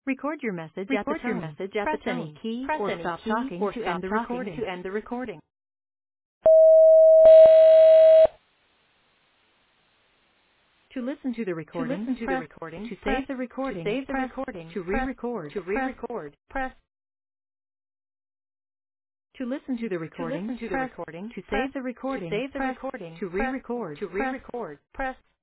Record your message at the Record your tone. message at the Press any tone. key Press or any stop key talking or to stop end the talking recording. to end the recording. To listen to the To recording, listen to the press. recording, To press. save the To recording, save the press. recording, To press. re-record, To press. re-record, press. To listen to the To recording, listen to the press. recording, To press. save the To recording, save the press. recording, To press. re-record, To press. re-record, press.